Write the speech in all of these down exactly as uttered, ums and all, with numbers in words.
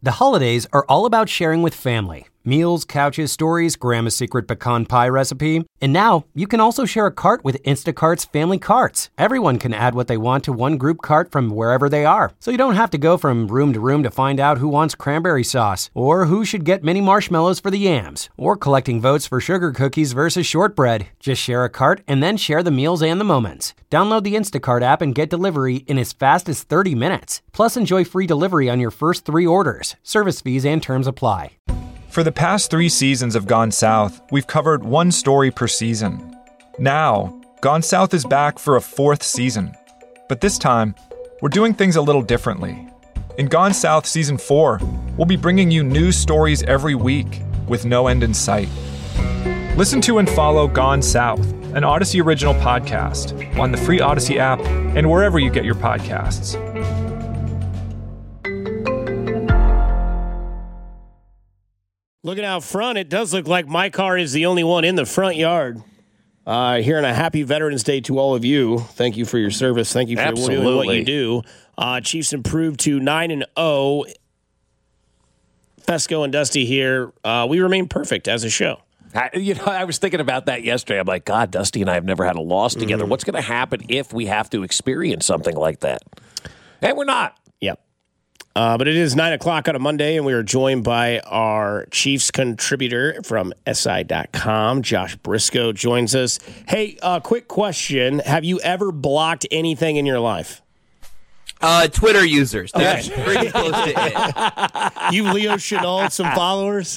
The holidays are all about sharing with family. Meals, couches, stories, Grandma's secret pecan pie recipe. And now, you can also share a cart with Instacart's Family Carts. Everyone can add what they want to one group cart from wherever they are. So you don't have to go from room to room to find out who wants cranberry sauce, or who should get mini marshmallows for the yams, or collecting votes for sugar cookies versus shortbread. Just share a cart and then share the meals and the moments. Download the Instacart app and get delivery in as fast as thirty minutes. Plus, enjoy free delivery on your first three orders. Service fees and terms apply. For the past three seasons of Gone South, we've covered one story per season. Now, Gone South is back for a fourth season. But this time, we're doing things a little differently. In Gone South Season four, we'll be bringing you news stories every week with no end in sight. Listen to and follow Gone South, an Odyssey original podcast, on the free Odyssey app and wherever you get your podcasts. Looking out front, it does look like my car is the only one in the front yard. Uh, here on a happy Veterans Day to all of you. Thank you for your service. Thank you for Absolutely. doing what you do. Uh, Chiefs improved to nine and oh. Fesco and Dusty here. Uh, we remain perfect as a show. I, you know, I was thinking about that yesterday. I'm like, God, Dusty and I have never had a loss together. Mm-hmm. What's going to happen if we have to experience something like that? And we're not. Yep. Uh, but it is nine o'clock on a Monday, and we are joined by our Chiefs contributor from S I dot com, Josh Briscoe, joins us. Hey, uh, quick question. Have you ever blocked anything in your life? Uh, Twitter users. That's Okay. pretty close to it. You Leo Chenal some followers?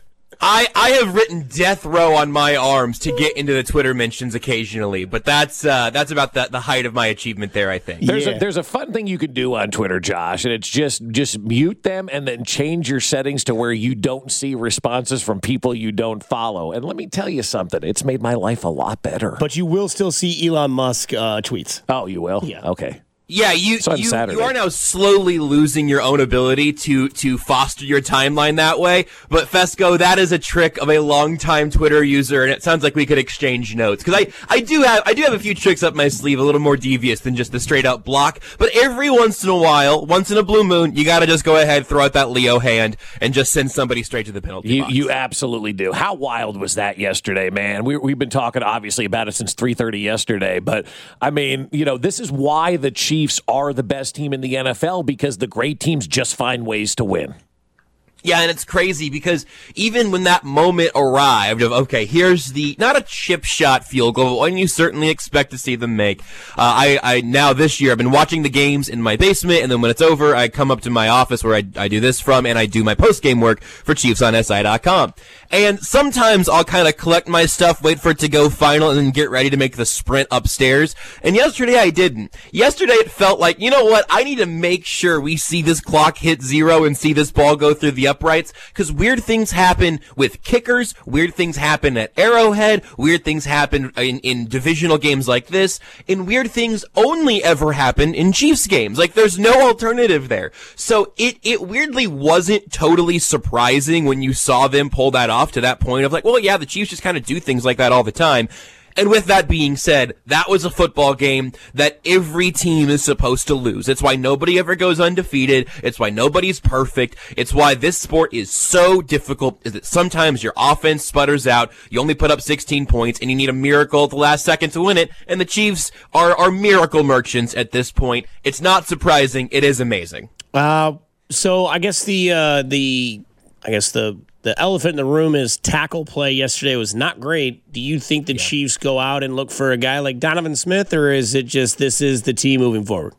I, I have written death row on my arms to get into the Twitter mentions occasionally, but that's uh, that's about the, the height of my achievement there, I think. There's Yeah. a there's a fun thing you can do on Twitter, Josh, and it's just just mute them and then change your settings to where you don't see responses from people you don't follow. And let me tell you something, it's made my life a lot better. But you will still see Elon Musk uh, tweets. Oh, you will? Yeah. Okay. Yeah, you So on you, Saturday. you are now slowly losing your own ability to to foster your timeline that way. But Fesco, that is a trick of a longtime Twitter user, and it sounds like we could exchange notes. Because I, I do have I do have a few tricks up my sleeve, a little more devious than just the straight up block. But every once in a while, once in a blue moon, you got to just go ahead, throw out that Leo hand, and just send somebody straight to the penalty You, box. you absolutely do. How wild was that yesterday, man? We, we've been talking, obviously, about it since three thirty yesterday. But, I mean, you know, this is why the Chiefs are the best team in the N F L, because the great teams just find ways to win. Yeah, and it's crazy because even when that moment arrived of, okay, here's the, not a chip shot field goal, but one you certainly expect to see them make. Uh, I, I, now this year, I've been watching the games in my basement, and then when it's over, I come up to my office where I, I do this from, and I do my post-game work for Chiefs on S I dot com. And sometimes I'll kind of collect my stuff, wait for it to go final, and then get ready to make the sprint upstairs. And yesterday I didn't. Yesterday it felt like, you know what, I need to make sure we see this clock hit zero and see this ball go through the uprights, because weird things happen with kickers, weird things happen at Arrowhead, weird things happen in, in divisional games like this, and weird things only ever happen in Chiefs games. Like, there's no alternative there. So it, it weirdly wasn't totally surprising when you saw them pull that off to that point of like, well, yeah, the Chiefs just kind of do things like that all the time. And with that being said, that was a football game that every team is supposed to lose. It's why nobody ever goes undefeated. It's why nobody's perfect. It's why this sport is so difficult, is that sometimes your offense sputters out, you only put up sixteen points, and you need a miracle at the last second to win it, and the Chiefs are, are miracle merchants at this point. It's not surprising. It is amazing. Uh, so I guess the uh, the I guess the the elephant in the room is tackle play yesterday was not great. Do you think the yeah. Chiefs go out and look for a guy like Donovan Smith, or is it just this is the team moving forward?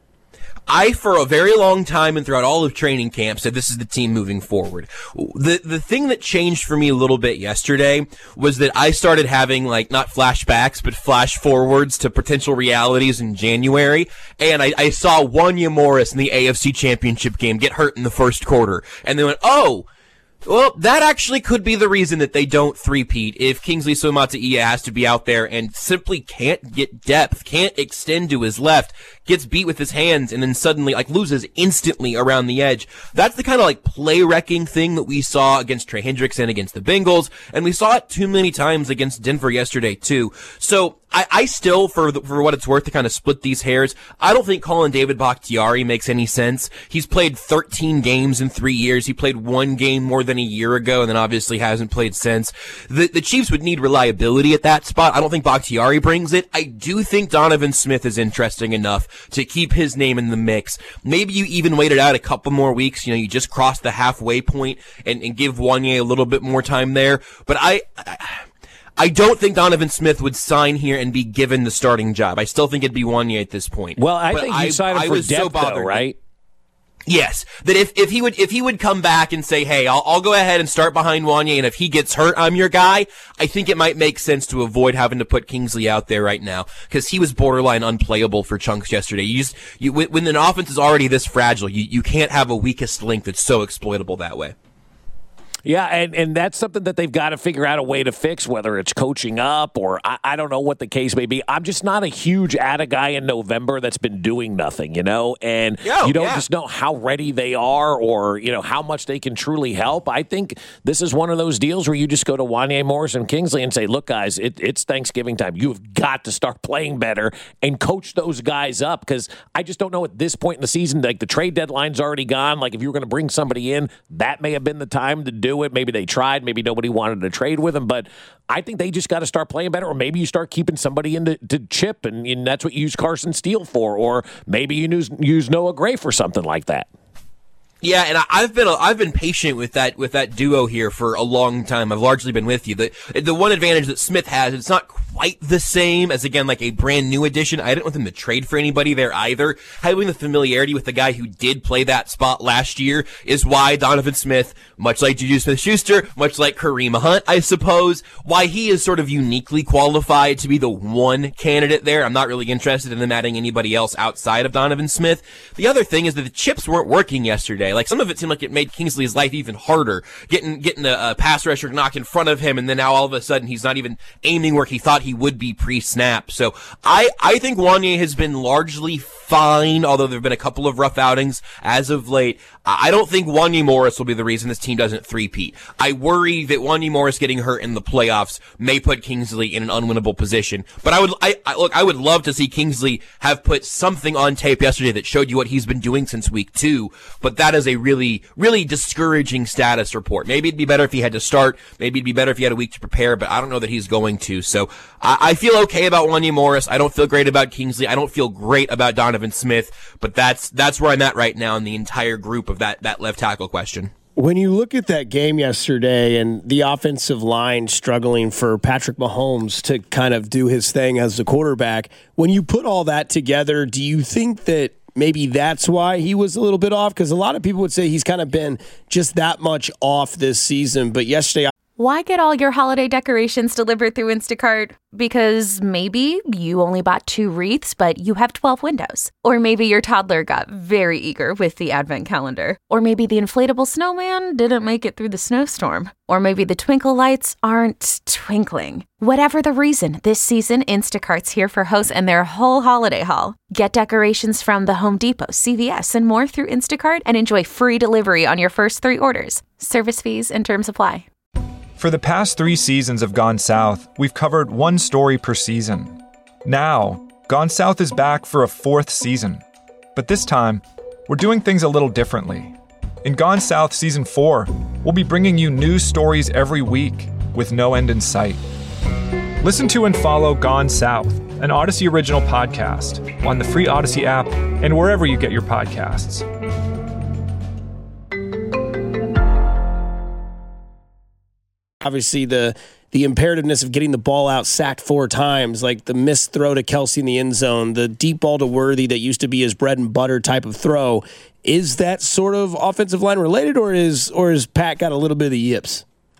I, for a very long time and throughout all of training camp, said this is the team moving forward. The the thing that changed for me a little bit yesterday was that I started having, like, not flashbacks, but flash forwards to potential realities in January, and I, I saw Wanya Morris in the A F C Championship game get hurt in the first quarter, and they went, oh, well, that actually could be the reason that they don't three-peat if Kingsley Suamataia has to be out there and simply can't get depth, can't extend to his left, gets beat with his hands, and then suddenly like loses instantly around the edge. That's the kind of like play wrecking thing that we saw against Trey Hendrickson against the Bengals, and we saw it too many times against Denver yesterday too. So I, I still, for the, for what it's worth, to kind of split these hairs, I don't think calling David Bakhtiari makes any sense. He's played thirteen games in three years. He played one game more than a year ago, and then obviously hasn't played since. The, the Chiefs would need reliability at that spot. I don't think Bakhtiari brings it. I do think Donovan Smith is interesting enough to keep his name in the mix. Maybe you even wait it out a couple more weeks. You know, you just cross the halfway point and, and give Wanye a little bit more time there. But I... I I don't think Donovan Smith would sign here and be given the starting job. I still think it'd be Wanye at this point. Well, I but think you sign him I for was depth, so bothered, though, right? Yes, that if, if he would if he would come back and say, hey, I'll, I'll go ahead and start behind Wanye, and if he gets hurt, I'm your guy, I think it might make sense to avoid having to put Kingsley out there right now, because he was borderline unplayable for chunks yesterday. You just you, when an offense is already this fragile, you, you can't have a weakest link that's so exploitable that way. Yeah, and, and that's something that they've got to figure out a way to fix, whether it's coaching up or I, I don't know what the case may be. I'm just not a huge add a guy in November that's been doing nothing, you know, and Yo, you don't yeah. just know how ready they are or, you know, how much they can truly help. I think this is one of those deals where you just go to Wanye Morris and Kingsley and say, look, guys, it, it's Thanksgiving time. You've got to start playing better and coach those guys up, because I just don't know at this point in the season, like the trade deadline's already gone. Like if you were going to bring somebody in, that may have been the time to do it. Maybe they tried. Maybe nobody wanted to trade with him. But I think they just got to start playing better. Or maybe you start keeping somebody in to, to chip, and, and that's what you use Carson Steele for. Or maybe you use, use Noah Gray for something like that. Yeah, and I've been I've been patient with that with that duo here for a long time. I've largely been with you. The the one advantage that Smith has, it's not quite the same as, again, like a brand new addition. I didn't want them to trade for anybody there either. Having the familiarity with the guy who did play that spot last year is why Donovan Smith, much like Juju Smith-Schuster, much like Kareem Hunt, I suppose, why he is sort of uniquely qualified to be the one candidate there. I'm not really interested in them adding anybody else outside of Donovan Smith. The other thing is that the chips weren't working yesterday. Like, some of it seemed like it made Kingsley's life even harder. Getting getting a, a pass rusher knock in front of him, and then now all of a sudden he's not even aiming where he thought he would be pre-snap. So I, I think Wanye has been largely fine, although there have been a couple of rough outings as of late. I don't think Wanye Morris will be the reason this team doesn't three-peat. I worry that Wanye Morris getting hurt in the playoffs may put Kingsley in an unwinnable position. But I would, I, I look, I would love to see Kingsley have put something on tape yesterday that showed you what he's been doing since week two. But that is a really, really discouraging status report. Maybe it'd be better if he had to start. Maybe it'd be better if he had a week to prepare, but I don't know that he's going to. So I, I feel okay about Wanye Morris. I don't feel great about Kingsley. I don't feel great about Donovan Smith, but that's, that's where I'm at right now in the entire group of that, that left tackle question. When you look at that game yesterday and the offensive line struggling for Patrick Mahomes to kind of do his thing as the quarterback, when you put all that together, do you think that maybe that's why he was a little bit off? Because a lot of people would say he's kind of been just that much off this season. But yesterday, why get all your holiday decorations delivered through Instacart? Because maybe you only bought two wreaths, but you have twelve windows. Or maybe your toddler got very eager with the advent calendar. Or maybe the inflatable snowman didn't make it through the snowstorm. Or maybe the twinkle lights aren't twinkling. Whatever the reason, this season, Instacart's here for hosts and their whole holiday haul. Get decorations from the Home Depot, C V S, and more through Instacart and enjoy free delivery on your first three orders. Service fees and terms apply. For the past three seasons of Gone South, we've covered one story per season. Now, Gone South is back for a fourth season. But this time, we're doing things a little differently. In Gone South Season four, we'll be bringing you new stories every week with no end in sight. Listen to and follow Gone South, an Odyssey original podcast, on the free Odyssey app and wherever you get your podcasts. obviously the the imperativeness of getting the ball out sacked four times, like the missed throw to Kelsey in the end zone, the deep ball to Worthy that used to be his bread and butter type of throw. Is that sort of offensive line related, or is or is Pat got a little bit of the yips?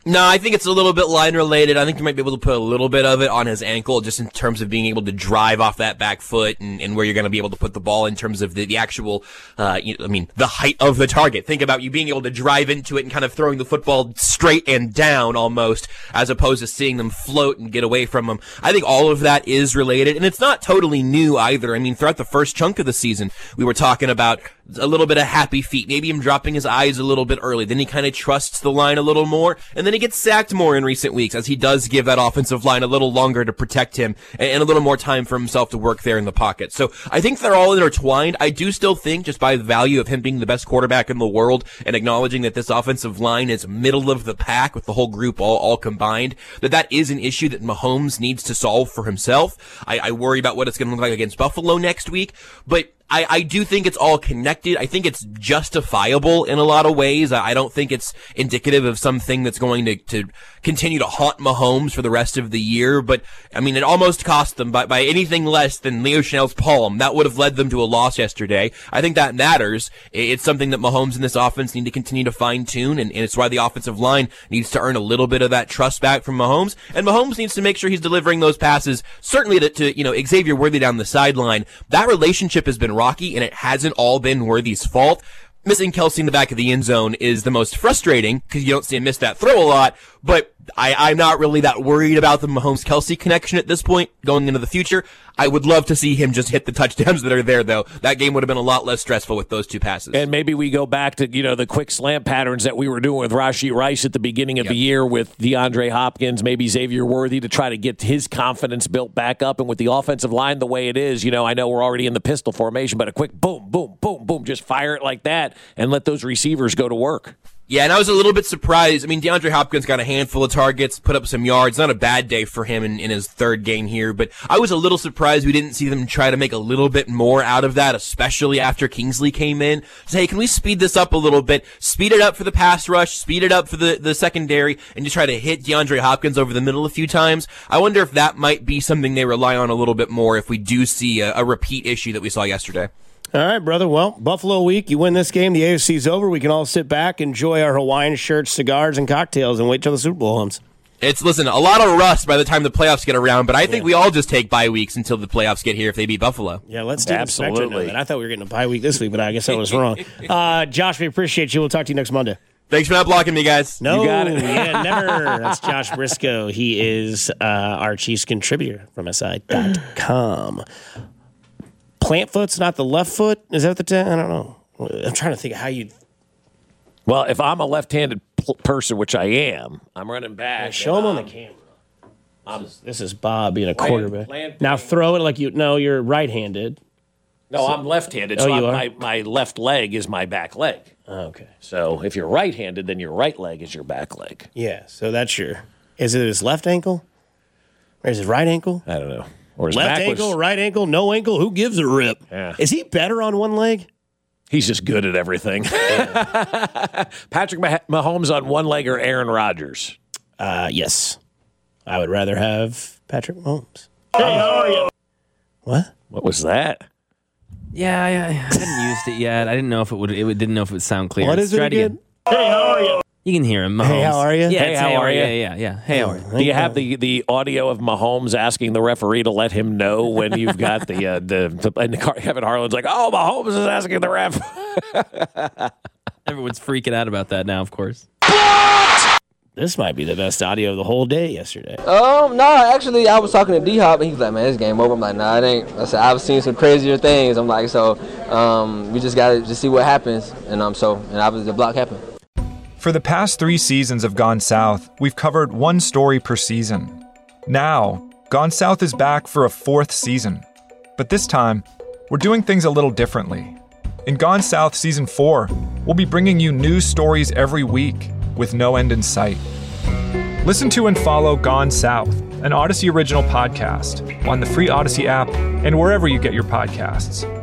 No, I think it's a little bit line related. I think you might be able to put a little bit of it on his ankle just in terms of being able to drive off that back foot and, and where you're going to be able to put the ball in terms of the, the actual, uh, you know, I mean, the height of the target. Think about you being able to drive into it and kind of throwing the football straight and down almost, as opposed to seeing them float and get away from them. I think all of that is related, and it's not totally new either. I mean, throughout the first chunk of the season, we were talking about a little bit of happy feet, maybe him dropping his eyes a little bit early. Then he kind of trusts the line a little more, and then he gets sacked more in recent weeks as he does give that offensive line a little longer to protect him and a little more time for himself to work there in the pocket. So I think they're all intertwined. I do still think, just by the value of him being the best quarterback in the world and acknowledging that this offensive line is middle of the pack with the whole group all, all combined, that that is an issue that Mahomes needs to solve for himself. I, I worry about what it's going to look like against Buffalo next week, but I, I do think it's all connected. I think it's justifiable in a lot of ways. I, I don't think it's indicative of something that's going to, to continue to haunt Mahomes for the rest of the year. But, I mean, it almost cost them by, by anything less than Leo Chanel's palm. That would have led them to a loss yesterday. I think that matters. It's something that Mahomes and this offense need to continue to fine-tune, and, and it's why the offensive line needs to earn a little bit of that trust back from Mahomes. And Mahomes needs to make sure he's delivering those passes, certainly to, to you know, Xavier Worthy down the sideline. That relationship has been rocky, and it hasn't all been Worthy's fault. Missing Kelce in the back of the end zone is the most frustrating because you don't see him miss that throw a lot, but I, I'm not really that worried about the Mahomes-Kelce connection at this point going into the future. I would love to see him just hit the touchdowns that are there, though. That game would have been a lot less stressful with those two passes. And maybe we go back to, you know, the quick slant patterns that we were doing with Rashee Rice at the beginning of yep. the year with DeAndre Hopkins, maybe Xavier Worthy, to try to get his confidence built back up. And with the offensive line the way it is, you know, I know we're already in the pistol formation, but a quick boom, boom, boom, boom, just fire it like that and let those receivers go to work. Yeah, and I was a little bit surprised. I mean, DeAndre Hopkins got a handful of targets, put up some yards. Not a bad day for him in, in his third game here, but I was a little surprised we didn't see them try to make a little bit more out of that, especially after Kingsley came in. Say, hey, can we speed this up a little bit? Speed it up for the pass rush, speed it up for the, the secondary, and just try to hit DeAndre Hopkins over the middle a few times. I wonder if that might be something they rely on a little bit more if we do see a, a repeat issue that we saw yesterday. All right, brother. Well, Buffalo week, you win this game, the A F C's over. We can all sit back, enjoy our Hawaiian shirts, cigars, and cocktails, and wait till the Super Bowl comes. It's, listen, a lot of rust by the time the playoffs get around, but I think yeah. we all just take bye weeks until the playoffs get here if they beat Buffalo. Yeah, let's do absolutely. I thought we were getting a bye week this week, but I guess I was wrong. Uh, Josh, we appreciate you. We'll talk to you next Monday. Thanks for not blocking me, guys. No, you got it. yeah, never. That's Josh Briscoe. He is uh, our Chiefs contributor from S I dot com. Plant foot's not the left foot? Is that the t- I don't know. I'm trying to think of how you. Well, if I'm a left-handed pl- person, which I am, I'm running back. Yeah, show him on the camera. This is, this is Bob being a quarterback. Plant, now throw it like you. No, you're right-handed. No, so, I'm left-handed. Oh, so you I'm, are? my my left leg is my back leg. Oh, okay. So if you're right-handed, then your right leg is your back leg. Yeah. So that's your. Is it his left ankle? Or is it right ankle? I don't know. Or his left back ankle, was, right ankle, no ankle. Who gives a rip? Yeah. Is he better on one leg? He's just good at everything. Patrick Mah- Mahomes on one leg or Aaron Rodgers? Uh, yes. I would rather have Patrick Mahomes. Hey, how are you? What? What was that? Yeah, I, I hadn't used it yet. I didn't know if it would. It would, didn't know if it would sound clear. What is Let's it try again? It again? Hey, how are you? You can hear him. Mahomes. Hey, how are you? Yeah, hey, it's how hey, are you? Yeah, yeah, yeah. Hey, how are you? Do you have the, the audio of Mahomes asking the referee to let him know when you've got the uh, the, the and Kevin Harlan's like, oh, Mahomes is asking the ref. Everyone's freaking out about that now, of course. This might be the best audio of the whole day yesterday. Um, no, actually, I was talking to D-Hop, and he was like, man, this game over. I'm like, nah, it ain't. I said, I've seen some crazier things. I'm like, so um, we just got to just see what happens. And um, so, and obviously the block happened. For the past three seasons of Gone South, we've covered one story per season. Now, Gone South is back for a fourth season. But this time, we're doing things a little differently. In Gone South Season four, we'll be bringing you news stories every week with no end in sight. Listen to and follow Gone South, an Odyssey original podcast, on the free Odyssey app and wherever you get your podcasts.